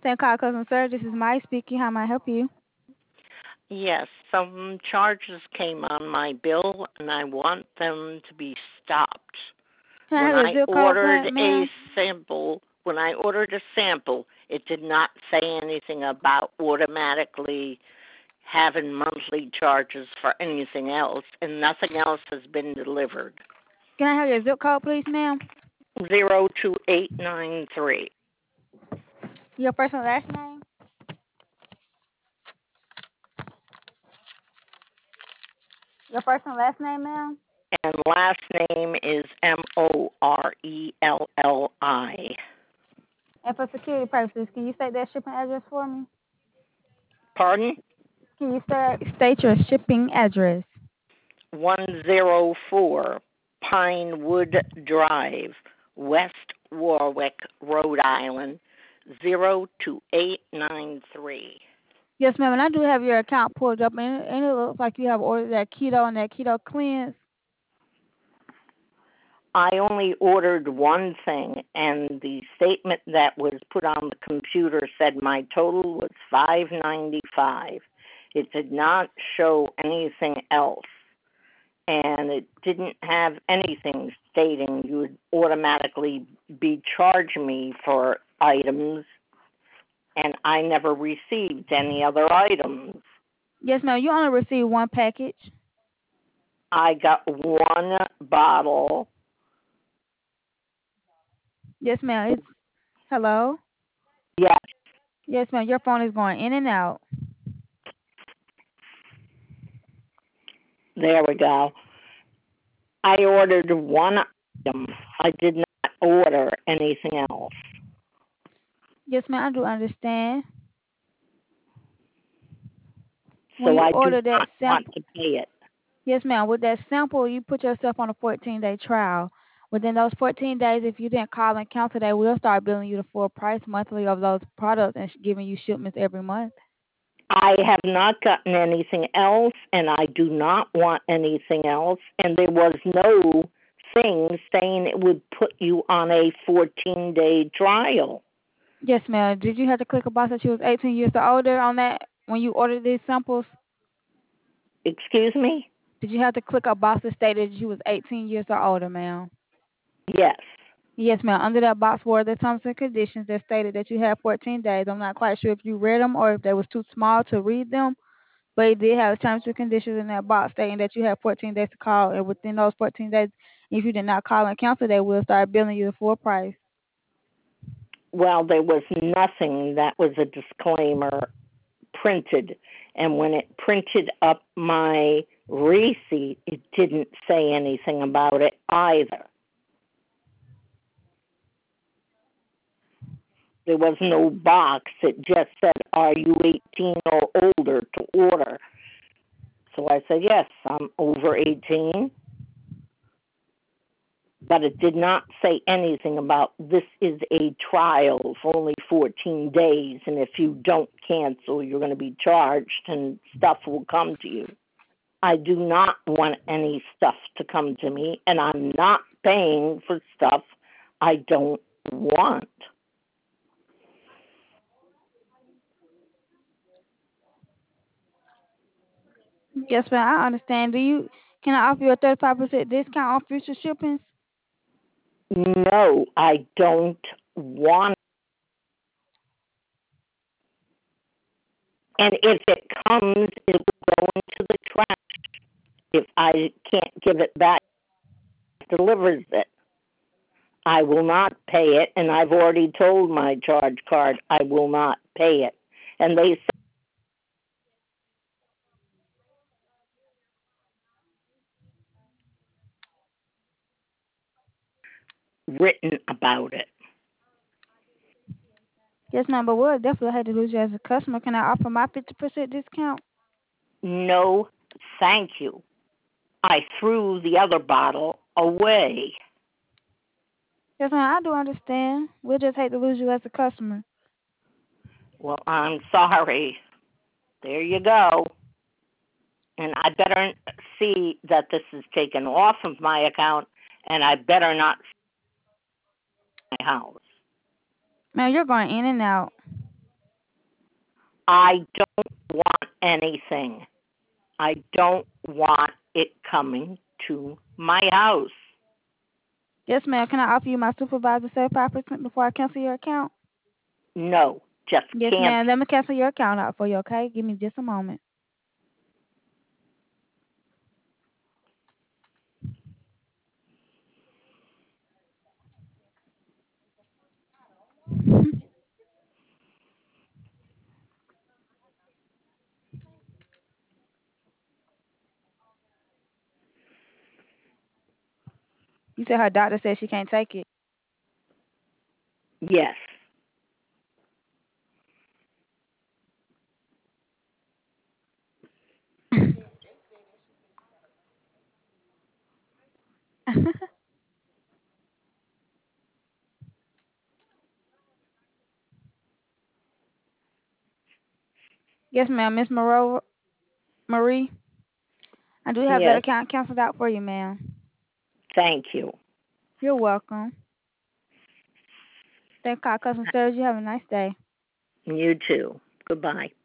Thank call customer service. This is Mai speaking. How may I help you? Yes, some charges came on my bill and I want them to be stopped. Can I When have your I zip code, ordered a ma'am? sample, it did not say anything about automatically having monthly charges for anything else, and nothing else has been delivered. Can I have your zip code, please, ma'am? 02893. Your first and last name? Your first and last name, ma'am? And last name is Morelli. And for security purposes, can you state that shipping address for me? Pardon? Can you state your shipping address? 104 Pinewood Drive, West Warwick, Rhode Island, 02893. Yes, ma'am. And I do have your account pulled up, and it looks like you have ordered that keto and that keto cleanse. I only ordered one thing, and the statement that was put on the computer said my total was $595. It did not show anything else, and it didn't have anything stating you would automatically be charging me for items, and I never received any other items. Yes, ma'am. You only received one package. I got one bottle. Yes, ma'am. Hello. Yes, Yes, ma'am. Your phone is going in and out. there we go. I ordered one item. I did not order anything else. Yes, ma'am. I do understand. When So you I do order that not want sample, to pay it. yes, ma'am. With that sample, you put yourself on a 14-day trial. Within those 14 days, if you didn't call and cancel, they will start billing you the full price monthly of those products and giving you shipments every month. I have not gotten anything else, and I do not want anything else. And there was no thing saying it would put you on a 14-day trial. Yes, ma'am. Did you have to click a box that you was 18 years or older on that when you ordered these samples? Excuse me? Did you have to click a box that stated you was 18 years or older, ma'am? Yes. Yes, ma'am. Under that box were the terms and conditions that stated that you had 14 days. I'm not quite sure if you read them or if they was too small to read them, but it did have terms and conditions in that box stating that you had 14 days to call, and within those 14 days, if you did not call and cancel, they will start billing you the full price. Well, there was nothing that was a disclaimer printed. And when it printed up my receipt, it didn't say anything about it either. There was no box. It just said, "Are you 18 or older to order?" So I said, "Yes, I'm over 18." But it did not say anything about this is a trial for only 14 days, and if you don't cancel, you're going to be charged and stuff will come to you. I do not want any stuff to come to me, and I'm not paying for stuff I don't want. Yes, ma'am. I understand. Can I offer you a 35% discount on future shippings? No, I don't want. And if it comes, it will go into the trash. If I can't give it back, delivers it. I will not pay it, and I've already told my charge card I will not pay it. And they written about it. Yes, ma'am, but we'll definitely have to lose you as a customer. Can I offer my 50% discount? No, thank you. I threw the other bottle away. Yes, ma'am, I do understand. We'll just hate to lose you as a customer. Well, I'm sorry. There you go. And I better see that this is taken off of my account, and I better not see my house. Ma'am, you're going in and out. I don't want anything. I don't want it coming to my house. Yes, ma'am. Can I offer you my supervisor 75% before I cancel your account? No, just Yes, can't. ma'am. Let me cancel your account out for you, okay? Give me just a moment. You said her doctor said she can't take it. Yes. Yes, ma'am. Miss Marie, I do have that Yes. account canceled out for you, ma'am. Thank you. You're welcome. Thank God, customer service. You have a nice day. You too. Goodbye.